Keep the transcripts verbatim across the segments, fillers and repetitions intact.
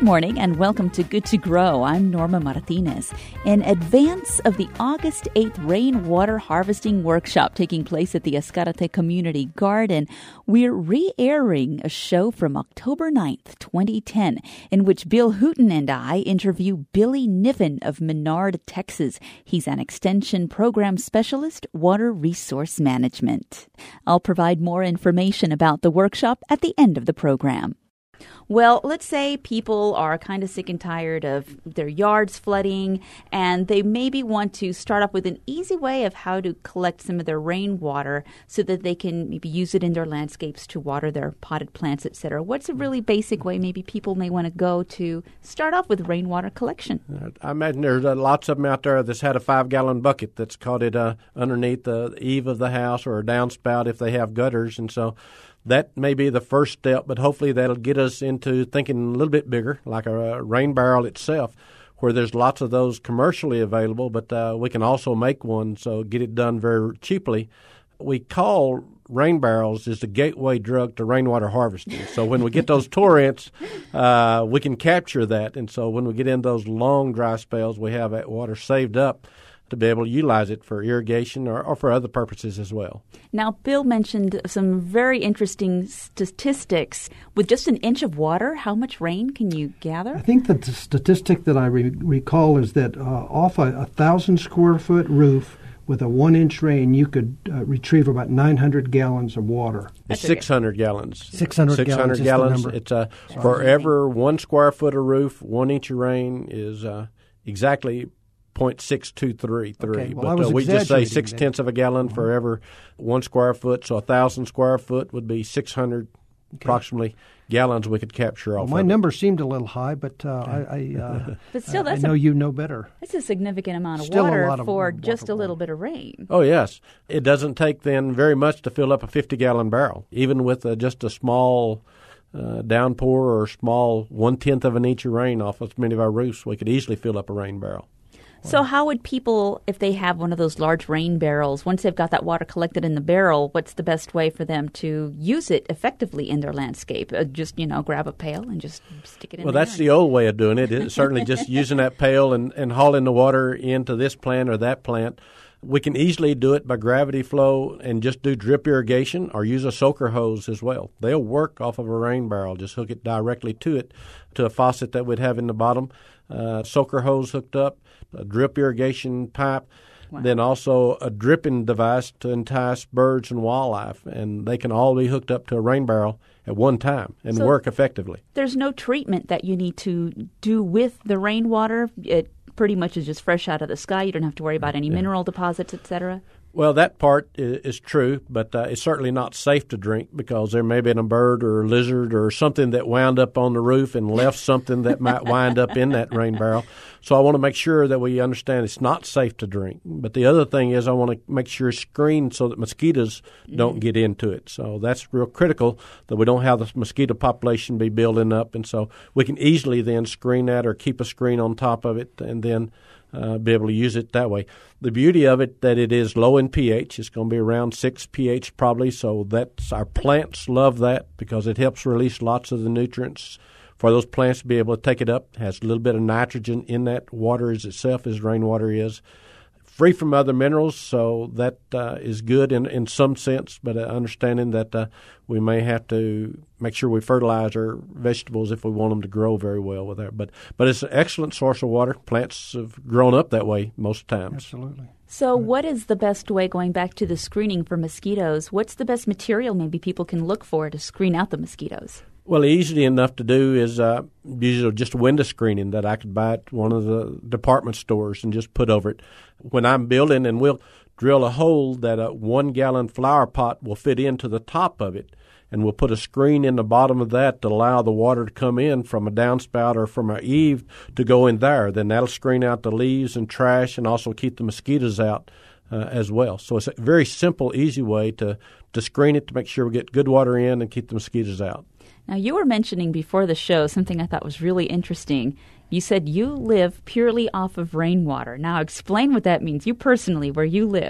morning and welcome to Good to Grow. I'm Norma Martinez. In advance of the August eighth rainwater harvesting workshop taking place at the Escárate Community Garden, we're re-airing a show from October ninth, twenty ten, in which Bill Hooten and I interview Billy Niven of Menard, Texas. He's an Extension Program Specialist, Water Resource Management. I'll provide more information about the workshop at the end of the program. Well, let's say people are kind of sick and tired of their yards flooding, and they maybe want to start off with an easy way of how to collect some of their rainwater so that they can maybe use it in their landscapes to water their potted plants, et cetera. What's a really basic way maybe people may want to go to start off with rainwater collection? I imagine there's uh, lots of them out there that's had a five-gallon bucket that's caught it uh, underneath the eave of the house or a downspout if they have gutters, and so that may be the first step, but hopefully that'll get us into thinking a little bit bigger, like a rain barrel itself, where there's lots of those commercially available, but uh, we can also make one, so get it done very cheaply. We call rain barrels is the gateway drug to rainwater harvesting. So when we get those torrents, uh, we can capture that, and so when we get in those long dry spells, we have that water saved up to be able to utilize it for irrigation or, or for other purposes as well. Now, Bill mentioned some very interesting statistics. With just an inch of water, how much rain can you gather? I think the t- statistic that I re- recall is that uh, off a, a thousand square foot roof with a one inch rain, you could uh, retrieve about nine hundred gallons of water. It's six hundred gallons. six hundred, six hundred gallons. gallons. It's uh, for every one square foot of roof, one inch of rain is uh, exactly point six two three three, okay, well, but uh, we just say six then. tenths of a gallon mm-hmm. for every one square foot. So a thousand square foot would be six hundred okay. approximately gallons we could capture well, off. My of number it. seemed a little high, but uh, I, I, uh, but still, that's I know a, you know better. That's a significant amount of still water of for water just a little water. bit of rain. Oh yes, it doesn't take then very much to fill up a fifty gallon barrel, even with uh, just a small. Uh, downpour or small one tenth of an inch of rain off of many of our roofs, we could easily fill up a rain barrel. So how would people, if they have one of those large rain barrels, once they've got that water collected in the barrel, what's the best way for them to use it effectively in their landscape? Uh, just, you know, grab a pail and just stick it in well, there? Well, that's the old way of doing it. It's certainly just using that pail and, and hauling the water into this plant or that plant. We can easily do it by gravity flow and just do drip irrigation or use a soaker hose as well. They'll work off of a rain barrel. Just hook it directly to it, to a faucet that we'd have in the bottom. Uh, soaker hose hooked up, a drip irrigation pipe, wow. then also a dripping device to entice birds and wildlife. And they can all be hooked up to a rain barrel at one time and so work effectively. There's no treatment that you need to do with the rainwater. It pretty much is just fresh out of the sky. You don't have to worry about any yeah. mineral deposits, et cetera. Well, that part is, is true, but uh, it's certainly not safe to drink because there may have been a bird or a lizard or something that wound up on the roof and left something that might wind up in that rain barrel. So I want to make sure that we understand it's not safe to drink. But the other thing is I want to make sure it's screened so that mosquitoes mm-hmm. don't get into it. So that's real critical that we don't have the mosquito population be building up. And so we can easily then screen that or keep a screen on top of it and then Uh, be able to use it that way. The beauty of it that it is low in pH. It's going to be around six pH probably, so that's our plants love that because it helps release lots of the nutrients for those plants to be able to take it up. It has a little bit of nitrogen in that water as itself as rainwater is. Free from other minerals, so that uh, is good in, in some sense, but uh, understanding that uh, we may have to make sure we fertilize our vegetables if we want them to grow very well with that. But but it's an excellent source of water. Plants have grown up that way most times. Absolutely. So what is the best way, going back to the screening for mosquitoes, what's the best material maybe people can look for to screen out the mosquitoes? Well, easy enough to do is uh, usually just window screening that I could buy at one of the department stores and just put over it. When I'm building, and we'll drill a hole that a one-gallon flower pot will fit into the top of it, and we'll put a screen in the bottom of that to allow the water to come in from a downspout or from an eave to go in there. Then that'll screen out the leaves and trash and also keep the mosquitoes out uh, as well. So it's a very simple, easy way to, to screen it to make sure we get good water in and keep the mosquitoes out. Now, you were mentioning before the show something I thought was really interesting. You said you live purely off of rainwater. Now, explain what that means, you personally, where you live.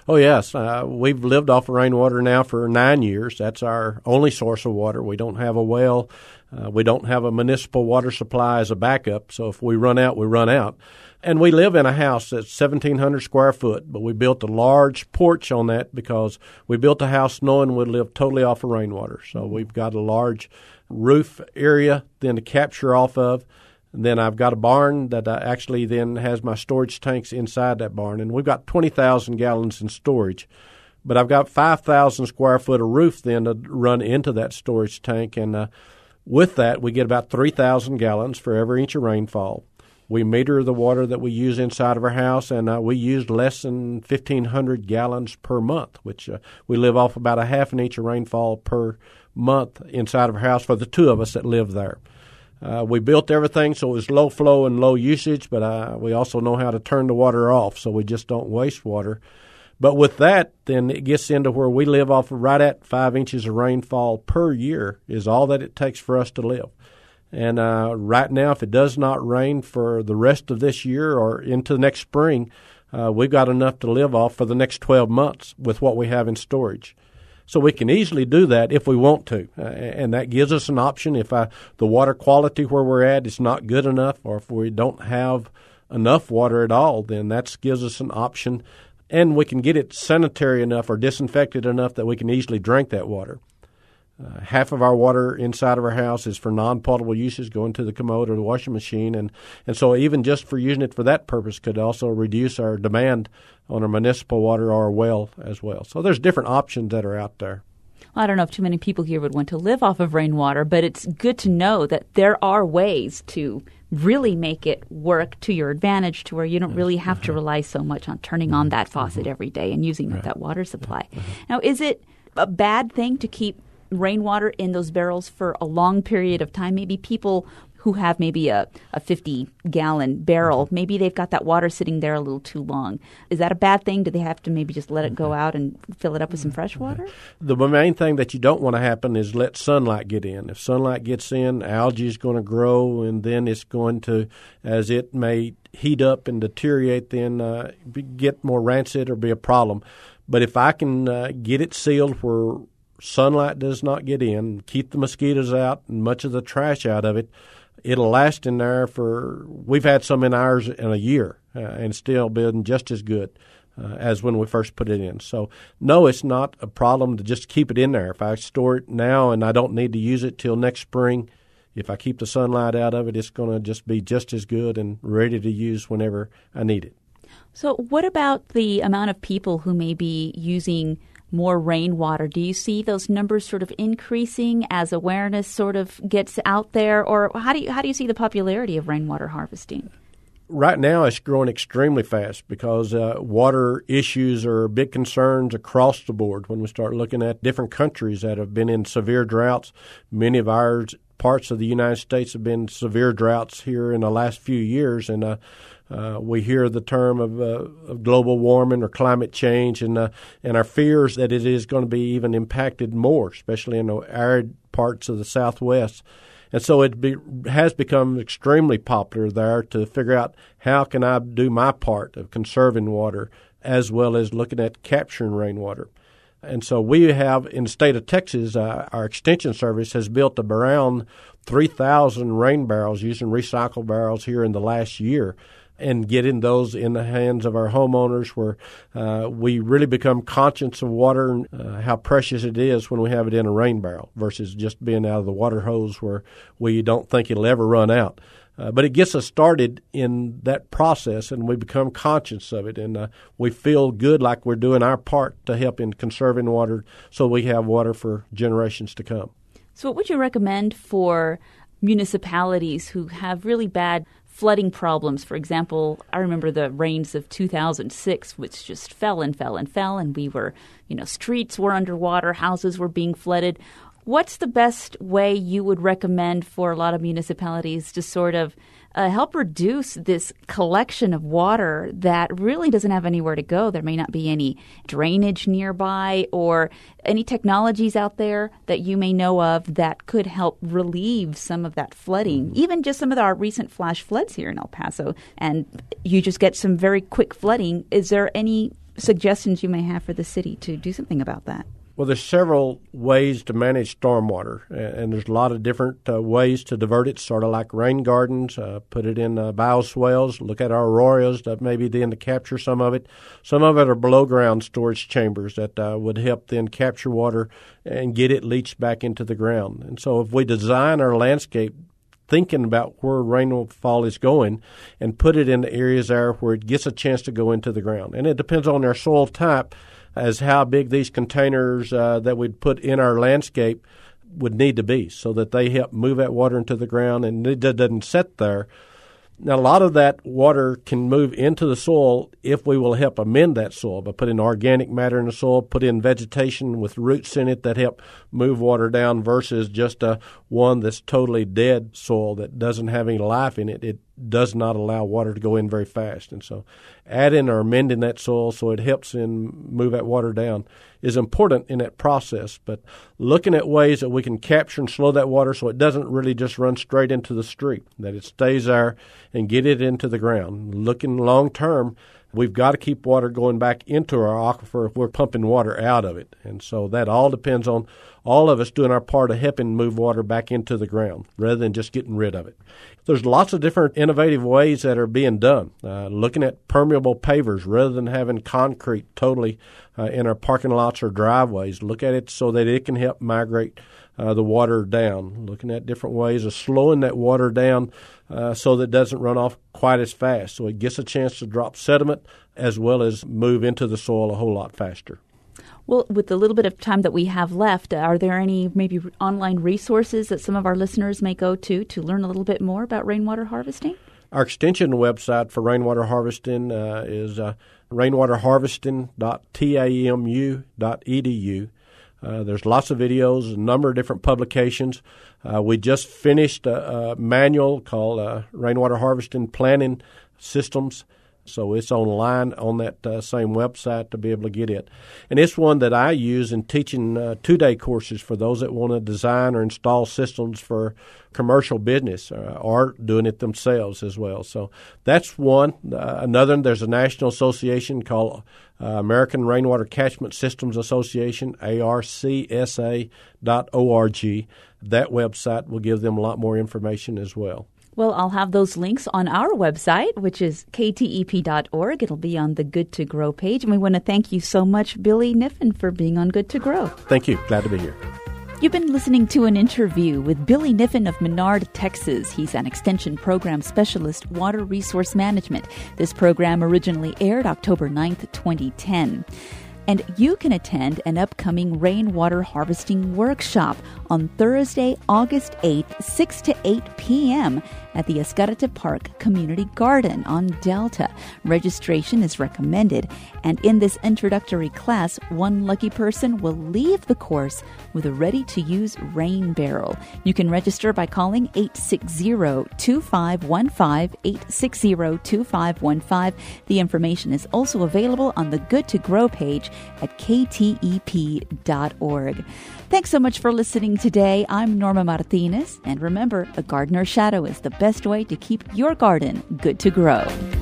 Oh, yes. Uh, we've lived off of rainwater now for nine years. That's our only source of water. We don't have a well. Uh, we don't have a municipal water supply as a backup. So if we run out, we run out. And we live in a house that's seventeen hundred square foot, but we built a large porch on that because we built a house knowing we'd live totally off of rainwater. So we've got a large roof area then to capture off of. And then I've got a barn that actually then has my storage tanks inside that barn. And we've got twenty thousand gallons in storage. But I've got five thousand square foot of roof then to run into that storage tank. And uh, with that, we get about three thousand gallons for every inch of rainfall. We meter the water that we use inside of our house, and uh, we use less than fifteen hundred gallons per month, which uh, we live off about a half an inch of rainfall per month inside of our house for the two of us that live there. Uh, we built everything so it was low flow and low usage, but uh, we also know how to turn the water off so we just don't waste water. But with that, then it gets into where we live off of right at five inches of rainfall per year is all that it takes for us to live. And uh, right now, if it does not rain for the rest of this year or into next spring, uh, we've got enough to live off for the next twelve months with what we have in storage. So we can easily do that if we want to, uh, and that gives us an option. If I, the water quality where we're at is not good enough, or if we don't have enough water at all, then that gives us an option, and we can get it sanitary enough or disinfected enough that we can easily drink that water. Uh, half of our water inside of our house is for non-potable uses, going to the commode or the washing machine, and, and so even just for using it for that purpose could also reduce our demand on our municipal water or our well as well. So there's different options that are out there. Well, I don't know if too many people here would want to live off of rainwater, but it's good to know that there are ways to really make it work to your advantage to where you don't really have to rely so much on turning on that faucet every day and using right. that water supply. Now, is it a bad thing to keep rainwater in those barrels for a long period of time? Maybe people who have maybe a, a fifty-gallon barrel, maybe they've got that water sitting there a little too long. Is that a bad thing? Do they have to maybe just let it go out and fill it up with some fresh water? The main thing that you don't want to happen is let sunlight get in. If sunlight gets in, algae is going to grow, and then it's going to, as it may heat up and deteriorate, then uh, get more rancid or be a problem. But if I can uh, get it sealed where sunlight does not get in, keep the mosquitoes out and much of the trash out of it, it'll last in there for, we've had some in ours in a year uh, and still been just as good uh, as when we first put it in. So, no, it's not a problem to just keep it in there. If I store it now and I don't need to use it till next spring, if I keep the sunlight out of it, it's going to just be just as good and ready to use whenever I need it. So what about the amount of people who may be using more rainwater? Do you see those numbers sort of increasing as awareness sort of gets out there? Or how do you, how do you see the popularity of rainwater harvesting? Right now, it's growing extremely fast because uh, water issues are big concerns across the board. When we start looking at different countries that have been in severe droughts, many of our parts of the United States have been severe droughts here in the last few years, and uh, uh, we hear the term of, uh, of global warming or climate change, and uh, and our fears that it is going to be even impacted more, especially in the arid parts of the Southwest. And so it be, has become extremely popular there to figure out how can I do my part of conserving water as well as looking at capturing rainwater. And so we have, in the state of Texas, uh, our Extension Service has built around three thousand rain barrels using recycled barrels here in the last year, and getting those in the hands of our homeowners where uh, we really become conscious of water and uh, how precious it is when we have it in a rain barrel versus just being out of the water hose where we don't think it'll ever run out. Uh, but it gets us started in that process, and we become conscious of it, and uh, we feel good like we're doing our part to help in conserving water so we have water for generations to come. So what would you recommend for municipalities who have really bad flooding problems? For example, I remember the rains of two thousand six, which just fell and fell and fell, and we were, you know, streets were underwater, houses were being flooded. What's the best way you would recommend for a lot of municipalities to sort of uh, help reduce this collection of water that really doesn't have anywhere to go? There may not be any drainage nearby or any technologies out there that you may know of that could help relieve some of that flooding, even just some of our recent flash floods here in El Paso, and you just get some very quick flooding. Is there any suggestions you may have for the city to do something about that? Well, there's several ways to manage stormwater, and there's a lot of different uh, ways to divert it, sort of like rain gardens, uh, put it in uh, bioswales, look at our arroyos that maybe then to capture some of it. Some of it are below-ground storage chambers that uh, would help then capture water and get it leached back into the ground. And so if we design our landscape thinking about where rainfall is going and put it in the areas there where it gets a chance to go into the ground. And it depends on our soil type as how big these containers uh, that we'd put in our landscape would need to be so that they help move that water into the ground and it doesn't sit there. Now, a lot of that water can move into the soil if we will help amend that soil by putting organic matter in the soil, put in vegetation with roots in it that help move water down versus just a one that's totally dead soil that doesn't have any life in it. It does not allow water to go in very fast. And so adding or amending that soil so it helps in move that water down is important in that process. But looking at ways that we can capture and slow that water so it doesn't really just run straight into the street, that it stays there and get it into the ground. Looking long term, we've got to keep water going back into our aquifer if we're pumping water out of it. And so that all depends on all of us doing our part of helping move water back into the ground rather than just getting rid of it. There's lots of different innovative ways that are being done. Uh, looking at permeable pavers rather than having concrete totally uh, in our parking lots or driveways. Look at it so that it can help migrate uh, the water down. Looking at different ways of slowing that water down uh, so that it doesn't run off quite as fast. So it gets a chance to drop sediment as well as move into the soil a whole lot faster. Well, with the little bit of time that we have left, are there any maybe online resources that some of our listeners may go to to learn a little bit more about rainwater harvesting? Our extension website for rainwater harvesting uh, is uh, rainwater harvesting dot tamu dot e d u. Uh, there's lots of videos, a number of different publications. Uh, we just finished a, a manual called uh, Rainwater Harvesting Planning Systems. So it's online on that uh, same website to be able to get it. And it's one that I use in teaching uh, two-day courses for those that want to design or install systems for commercial business uh, or doing it themselves as well. So that's one. Uh, another, there's a national association called uh, American Rainwater Catchment Systems Association, A R C S A dot org. That website will give them a lot more information as well. Well, I'll have those links on our website, which is k t e p dot org. It'll be on the Good to Grow page. And we want to thank you so much, Billy Niffen, for being on Good to Grow. Thank you. Glad to be here. You've been listening to an interview with Billy Niffen of Menard, Texas. He's an Extension Program Specialist, Water Resource Management. This program originally aired October ninth, twenty ten. And you can attend an upcoming rainwater harvesting workshop on Thursday, August eighth, six to eight p.m. at the Escarate Park Community Garden on Delta. Registration is recommended, and in this introductory class, one lucky person will leave the course with a ready-to-use rain barrel. You can register by calling eight six zero, two five one five, eight six zero, two five one five. The information is also available on the Good to Grow page at k t e p dot org. Thanks so much for listening today. I'm Norma Martinez, and remember, a gardener's shadow is the best way to keep your garden good to grow.